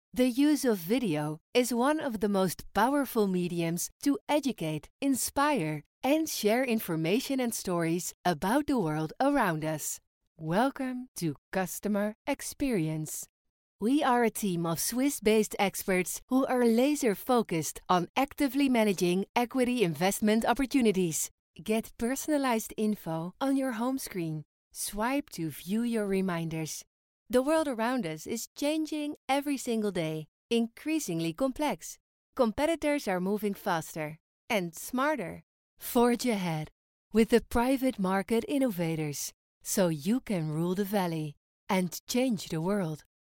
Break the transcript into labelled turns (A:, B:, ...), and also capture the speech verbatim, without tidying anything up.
A: The use of video is one of the most powerful mediums to educate, inspire, and share information and stories about the world around us. Welcome to Customer Experience. We are a team of Swiss-based experts who are laser-focused on actively managing equity investment opportunities. Get personalized info on your home screen. Swipe to view your reminders. The world around us is changing every single day, increasingly complex. Competitors are moving faster and smarter. Forge ahead with the private market innovators so you can rule the valley and change the world.